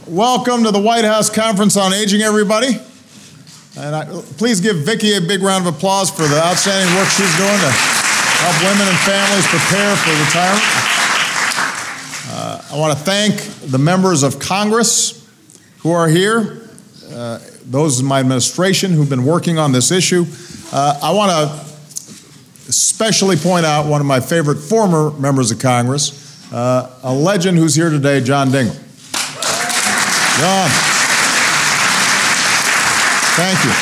Welcome to the White House Conference on Aging, everybody. And please give Vicki a big round of applause for the outstanding work she's doing to help women and families prepare for retirement. I want to thank the members of Congress who are here, those in my administration who've been working on this issue. I want to especially point out one of my favorite former members of Congress, a legend who's here today, John Dingell. John, thank you.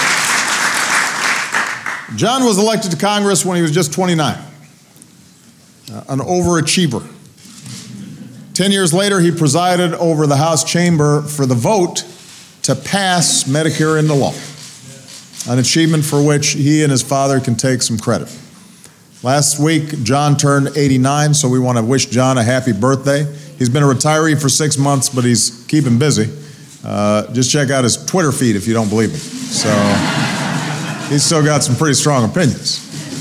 John was elected to Congress when he was just 29, an overachiever. 10 years later, he presided over the House chamber for the vote to pass Medicare into law, an achievement for which he and his father can take some credit. Last week, John turned 89, so we want to wish John a happy birthday. He's been a retiree for 6 months, but he's keeping busy. Just check out his Twitter feed if you don't believe me. So he's still got some pretty strong opinions.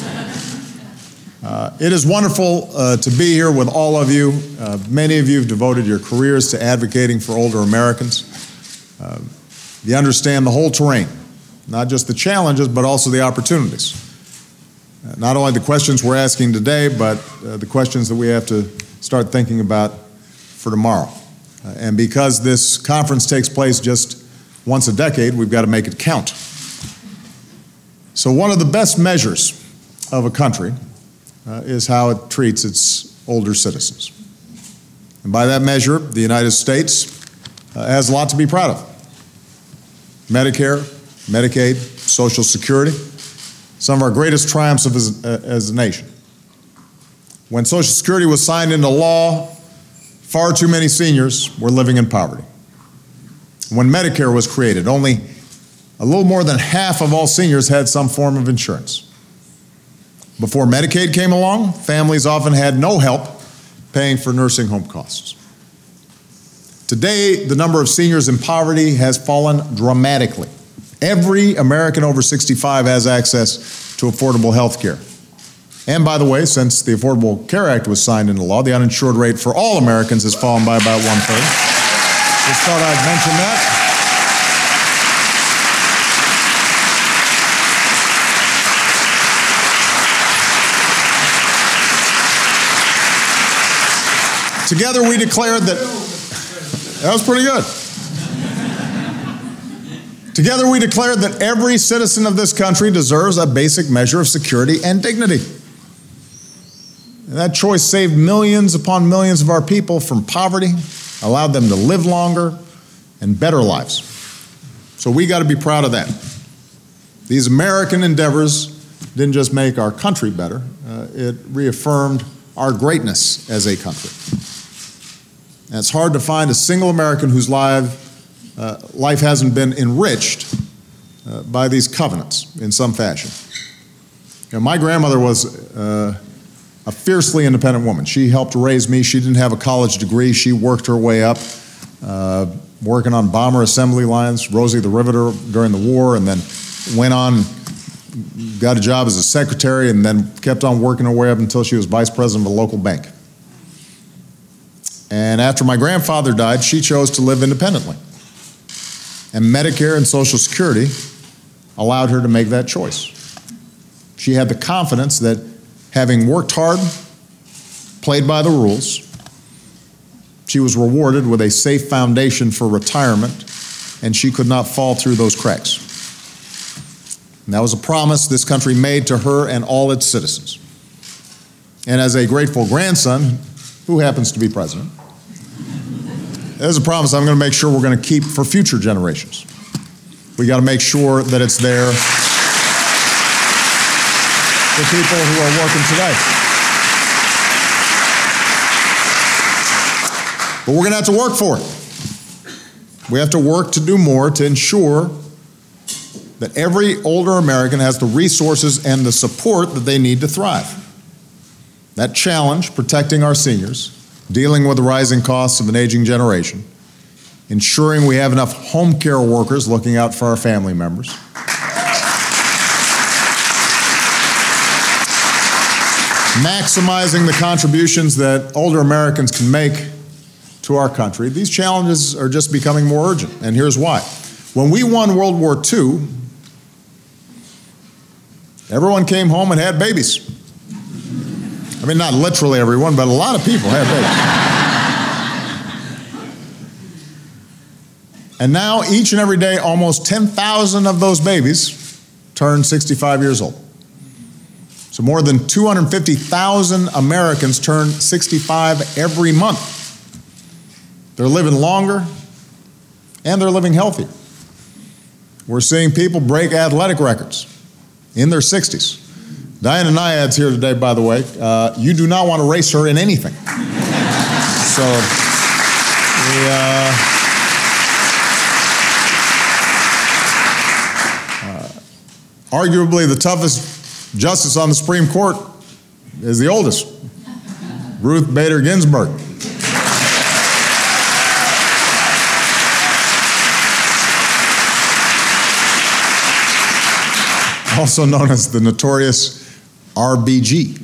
It is wonderful to be here with all of you. Many of you have devoted your careers to advocating for older Americans. You understand the whole terrain, not just the challenges, but also the opportunities. Not only the questions we're asking today, but the questions that we have to start thinking about for tomorrow. And because this conference takes place just once a decade, we've got to make it count. So one of the best measures of a country is how it treats its older citizens. And by that measure, the United States has a lot to be proud of. Medicare, Medicaid, Social Security, some of our greatest triumphs as a nation. When Social Security was signed into law, far too many seniors were living in poverty. When Medicare was created, only a little more than half of all seniors had some form of insurance. Before Medicaid came along, families often had no help paying for nursing home costs. Today, the number of seniors in poverty has fallen dramatically. Every American over 65 has access to affordable health care. And by the way, since the Affordable Care Act was signed into law, the uninsured rate for all Americans has fallen by about 1/3. Just thought I'd mention that. Together we declared that was pretty good. Together we declared that every citizen of this country deserves a basic measure of security and dignity. And that choice saved millions upon millions of our people from poverty, allowed them to live longer and better lives. So we got to be proud of that. These American endeavors didn't just make our country better, it reaffirmed our greatness as a country. And it's hard to find a single American whose life hasn't been enriched by these covenants in some fashion. You know, my grandmother was a fiercely independent woman. She helped raise me. She didn't have a college degree. She worked her way up, working on bomber assembly lines, Rosie the Riveter during the war, and then went on, got a job as a secretary, and then kept on working her way up until she was vice president of a local bank. And after my grandfather died, she chose to live independently. And Medicare and Social Security allowed her to make that choice. She had the confidence that having worked hard, played by the rules, she was rewarded with a safe foundation for retirement, and she could not fall through those cracks. And that was a promise this country made to her and all its citizens. And as a grateful grandson, who happens to be president, there's a promise I'm going to make sure we're going to keep for future generations. We got to make sure that it's there for people who are working today. But we're going to have to work for it. We have to work to do more to ensure that every older American has the resources and the support that they need to thrive. That challenge, protecting our seniors, dealing with the rising costs of an aging generation, ensuring we have enough home care workers looking out for our family members, maximizing the contributions that older Americans can make to our country, these challenges are just becoming more urgent, and here's why. When we won World War II, everyone came home and had babies. I mean, not literally everyone, but a lot of people had babies. And now, each and every day, almost 10,000 of those babies turn 65 years old. So more than 250,000 Americans turn 65 every month. They're living longer, and they're living healthier. We're seeing people break athletic records in their 60s. Diana Nyad's here today, by the way. You do not want to race her in anything. So, arguably the toughest justice on the Supreme Court is the oldest, Ruth Bader Ginsburg. Also known as the notorious RBG.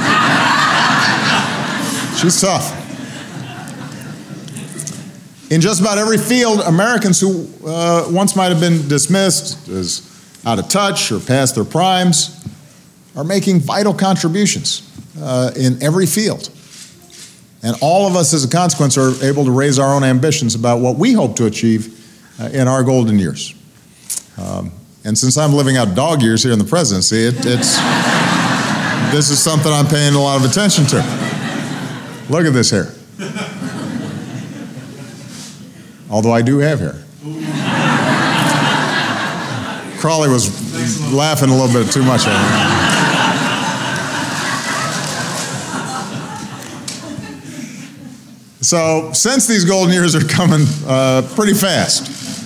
She's tough. In just about every field, Americans who once might have been dismissed as out of touch or past their primes are making vital contributions in every field. And all of us, as a consequence, are able to raise our own ambitions about what we hope to achieve in our golden years. And since I'm living out dog years here in the presidency, this is something I'm paying a lot of attention to. Look at this hair. Although I do have hair. Crawley was laughing a little bit too much at me. So, since these golden years are coming pretty fast,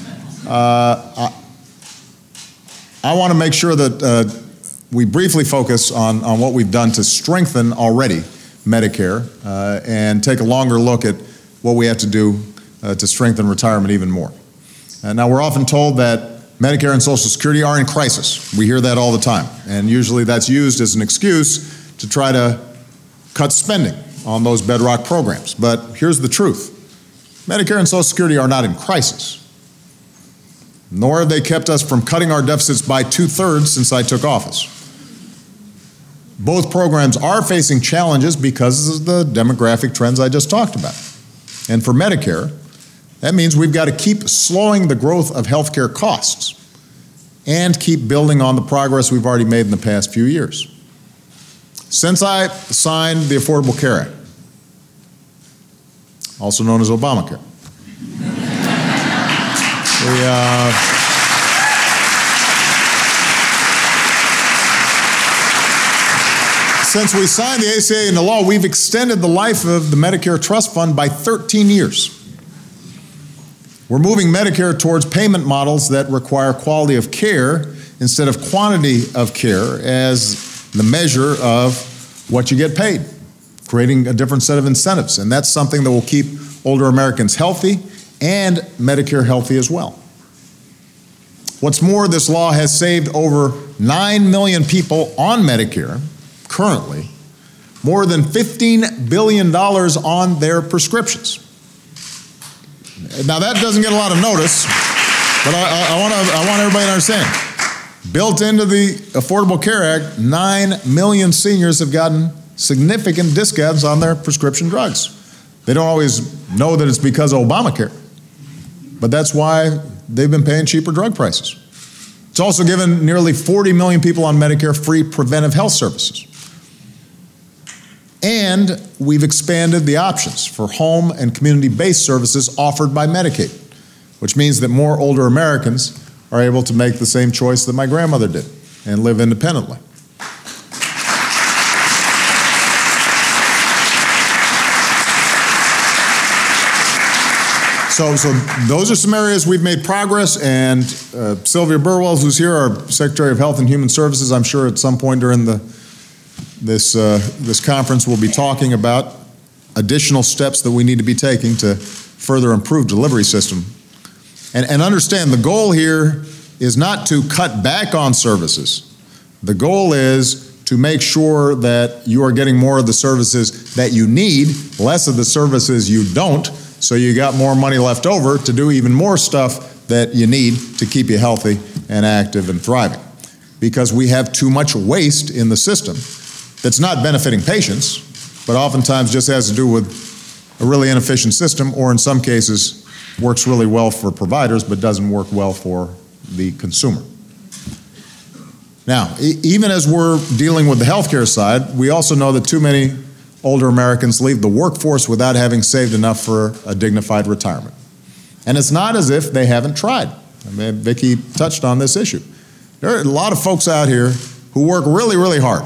I want to make sure that we briefly focus on what we've done to strengthen already Medicare and take a longer look at what we have to do to strengthen retirement even more. Now, we're often told that Medicare and Social Security are in crisis. We hear that all the time, and usually that's used as an excuse to try to cut spending on those bedrock programs. But here's the truth. Medicare and Social Security are not in crisis, nor have they kept us from cutting our deficits by 2/3 since I took office. Both programs are facing challenges because of the demographic trends I just talked about. And for Medicare, that means we've got to keep slowing the growth of healthcare costs and keep building on the progress we've already made in the past few years. Since I signed the Affordable Care Act, also known as Obamacare, since we signed the ACA into law, we've extended the life of the Medicare Trust Fund by 13 years. We're moving Medicare towards payment models that require quality of care instead of quantity of care as the measure of what you get paid, creating a different set of incentives. And that's something that will keep older Americans healthy and Medicare healthy as well. What's more, this law has saved over 9 million people on Medicare currently more than $15 billion on their prescriptions. Now, that doesn't get a lot of notice, but I want everybody to understand. Built into the Affordable Care Act, 9 million seniors have gotten significant discounts on their prescription drugs. They don't always know that it's because of Obamacare, but that's why they've been paying cheaper drug prices. It's also given nearly 40 million people on Medicare free preventive health services. And we've expanded the options for home and community-based services offered by Medicaid, which means that more older Americans are able to make the same choice that my grandmother did and live independently. So those are some areas we've made progress, and Sylvia Burwell, who's here, our Secretary of Health and Human Services, I'm sure at some point during this conference will be talking about additional steps that we need to be taking to further improve delivery system. And understand, the goal here is not to cut back on services. The goal is to make sure that you are getting more of the services that you need, less of the services you don't, so you got more money left over to do even more stuff that you need to keep you healthy and active and thriving. Because we have too much waste in the system that's not benefiting patients, but oftentimes just has to do with a really inefficient system, or in some cases works really well for providers but doesn't work well for the consumer. Now, even as we're dealing with the healthcare side, we also know that too many older Americans leave the workforce without having saved enough for a dignified retirement. And it's not as if they haven't tried. I mean, Vicki touched on this issue. There are a lot of folks out here who work really, really hard.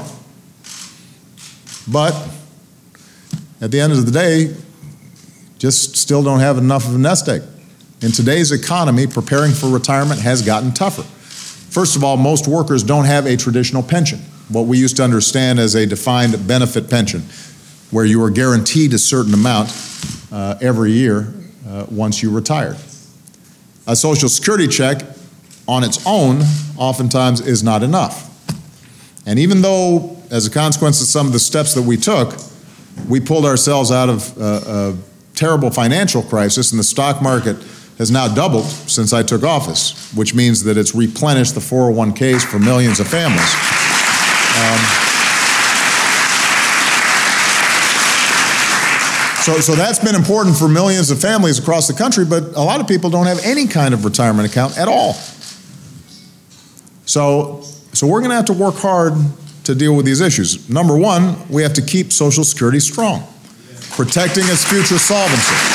But at the end of the day, just still don't have enough of a nest egg. In today's economy, preparing for retirement has gotten tougher. First of all, most workers don't have a traditional pension, what we used to understand as a defined benefit pension, where you are guaranteed a certain amount every year once you retired. A Social Security check on its own oftentimes is not enough. And even though, as a consequence of some of the steps that we took, we pulled ourselves out of a terrible financial crisis, and the stock market has now doubled since I took office, which means that it's replenished the 401ks for millions of families. So that's been important for millions of families across the country, but a lot of people don't have any kind of retirement account at all. So we're going to have to work hard to deal with these issues. Number one, we have to keep Social Security strong, protecting its future solvency.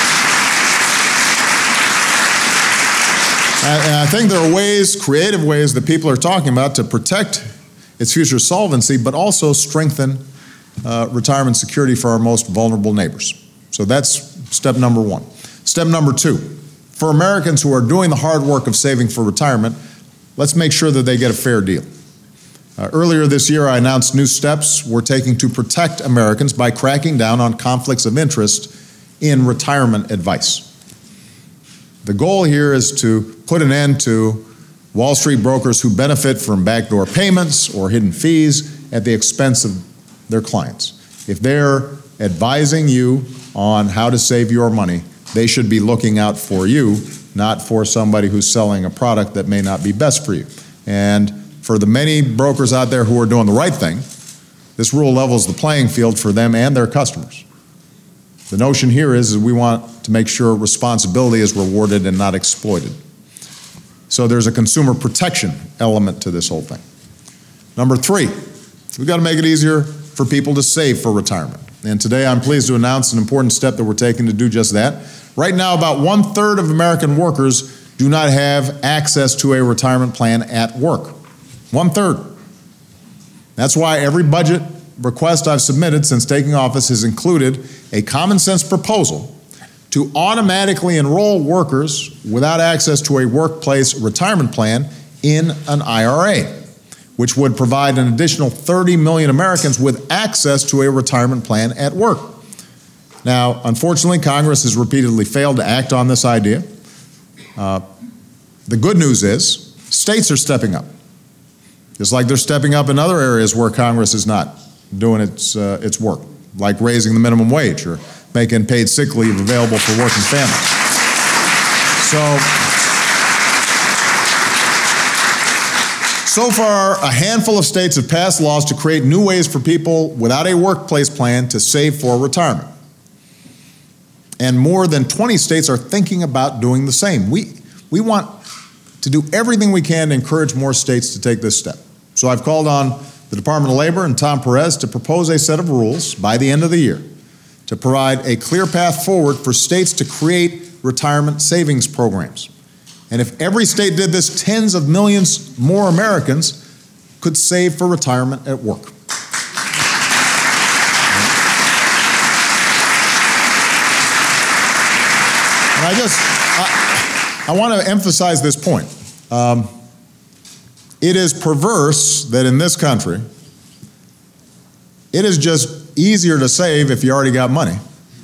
And I think there are ways, creative ways, that people are talking about to protect its future solvency, but also strengthen retirement security for our most vulnerable neighbors. So that's step number one. Step number two, for Americans who are doing the hard work of saving for retirement, let's make sure that they get a fair deal. Earlier this year, I announced new steps we're taking to protect Americans by cracking down on conflicts of interest in retirement advice. The goal here is to put an end to Wall Street brokers who benefit from backdoor payments or hidden fees at the expense of their clients. If they're advising you on how to save your money, they should be looking out for you, not for somebody who's selling a product that may not be best for you. And for the many brokers out there who are doing the right thing, this rule levels the playing field for them and their customers. The notion here is we want to make sure responsibility is rewarded and not exploited. So there's a consumer protection element to this whole thing. Number three, we've got to make it easier for people to save for retirement. And today I'm pleased to announce an important step that we're taking to do just that. Right now, about 1/3 of American workers do not have access to a retirement plan at work. 1/3. That's why every budget request I've submitted since taking office has included a common sense proposal to automatically enroll workers without access to a workplace retirement plan in an IRA, which would provide an additional 30 million Americans with access to a retirement plan at work. Now, unfortunately, Congress has repeatedly failed to act on this idea. The good news is states are stepping up, just like they're stepping up in other areas where Congress is not doing its work, like raising the minimum wage or making paid sick leave available for working families. So far, a handful of states have passed laws to create new ways for people without a workplace plan to save for retirement. And more than 20 states are thinking about doing the same. We want to do everything we can to encourage more states to take this step. So I've called on the Department of Labor and Tom Perez to propose a set of rules by the end of the year to provide a clear path forward for states to create retirement savings programs. And if every state did this, tens of millions more Americans could save for retirement at work. And I want to emphasize this point. It is perverse that in this country, it is just easier to save if you already got money.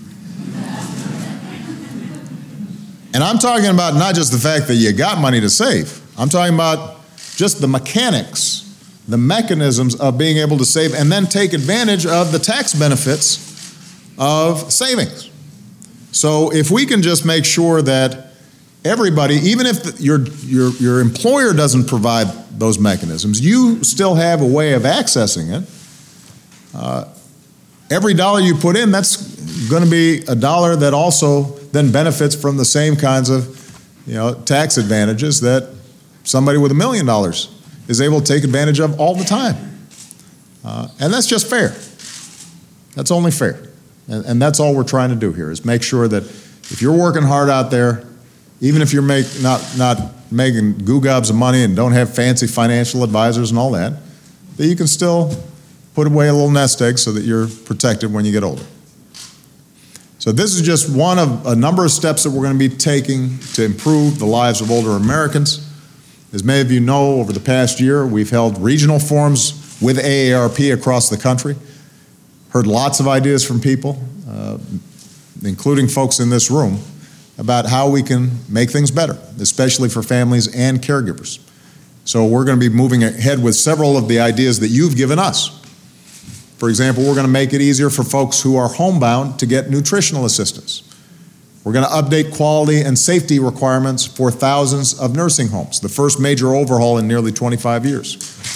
And I'm talking about not just the fact that you got money to save. I'm talking about just the mechanics, the mechanisms of being able to save and then take advantage of the tax benefits of savings. So if we can just make sure that everybody, even if your employer doesn't provide those mechanisms, you still have a way of accessing it. Every dollar you put in, that's going to be a dollar that also then benefits from the same kinds of, tax advantages that somebody with $1 million is able to take advantage of all the time. And that's just fair. That's only fair. And that's all we're trying to do here, is make sure that if you're working hard out there, even if you're not making goo-gobs of money and don't have fancy financial advisors and all that you can still put away a little nest egg so that you're protected when you get older. So this is just one of a number of steps that we're going to be taking to improve the lives of older Americans. As many of you know, over the past year, we've held regional forums with AARP across the country, heard lots of ideas from people, including folks in this room, about how we can make things better, especially for families and caregivers. So we're going to be moving ahead with several of the ideas that you've given us. For example, we're going to make it easier for folks who are homebound to get nutritional assistance. We're going to update quality and safety requirements for thousands of nursing homes, the first major overhaul in nearly 25 years.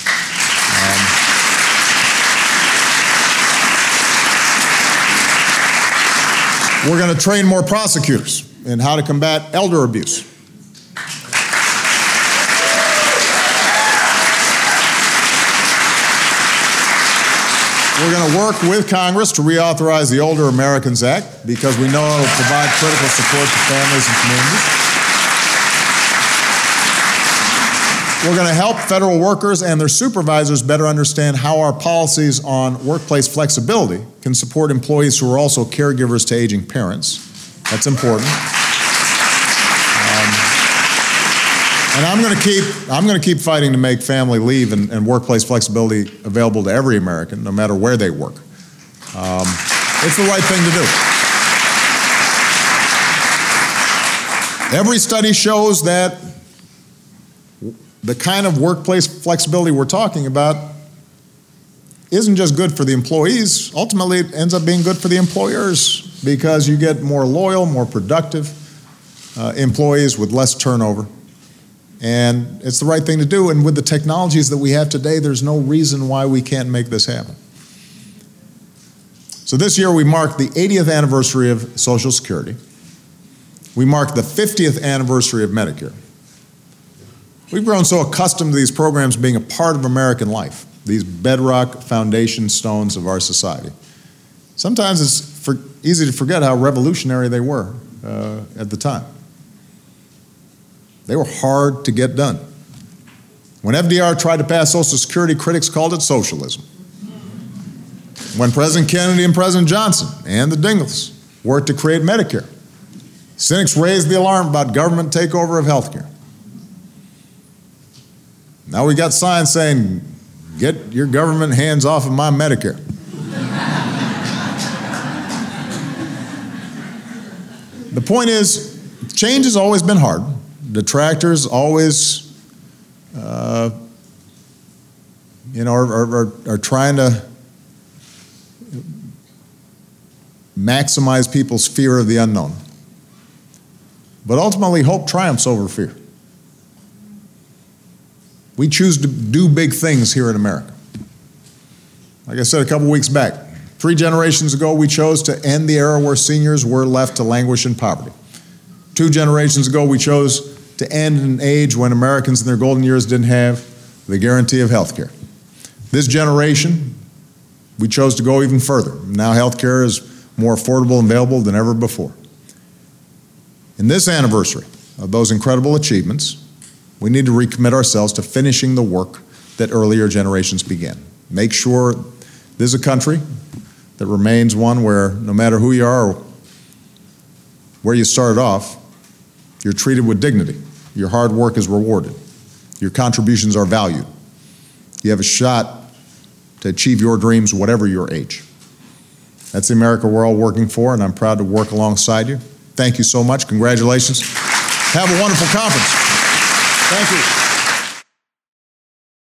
We're going to train more prosecutors in how to combat elder abuse. We're going to work with Congress to reauthorize the Older Americans Act because we know it will provide critical support to families and communities. We're going to help federal workers and their supervisors better understand how our policies on workplace flexibility can support employees who are also caregivers to aging parents. That's important. And I'm going to keep fighting to make family leave and workplace flexibility available to every American, no matter where they work. It's the right thing to do. Every study shows that the kind of workplace flexibility we're talking about isn't just good for the employees. Ultimately, it ends up being good for the employers because you get more loyal, more productive employees with less turnover. And it's the right thing to do. And with the technologies that we have today, there's no reason why we can't make this happen. So this year we marked the 80th anniversary of Social Security. We marked the 50th anniversary of Medicare. We've grown so accustomed to these programs being a part of American life, these bedrock foundation stones of our society. Sometimes it's easy to forget how revolutionary they were at the time. They were hard to get done. When FDR tried to pass Social Security, critics called it socialism. When President Kennedy and President Johnson and the Dingles worked to create Medicare, cynics raised the alarm about government takeover of health care. Now we got signs saying, "Get your government hands off of my Medicare." The point is, change has always been hard. Detractors always, are trying to maximize people's fear of the unknown. But ultimately, hope triumphs over fear. We choose to do big things here in America. Like I said a couple weeks back, 3 generations ago, we chose to end the era where seniors were left to languish in poverty. 2 generations ago, we chose to end an age when Americans in their golden years didn't have the guarantee of health care. This generation, we chose to go even further. Now health care is more affordable and available than ever before. In this anniversary of those incredible achievements, we need to recommit ourselves to finishing the work that earlier generations began. Make sure this is a country that remains one where no matter who you are or where you started off, you're treated with dignity. Your hard work is rewarded. Your contributions are valued. You have a shot to achieve your dreams, whatever your age. That's the America we're all working for, and I'm proud to work alongside you. Thank you so much. Congratulations. Have a wonderful conference. Thank you.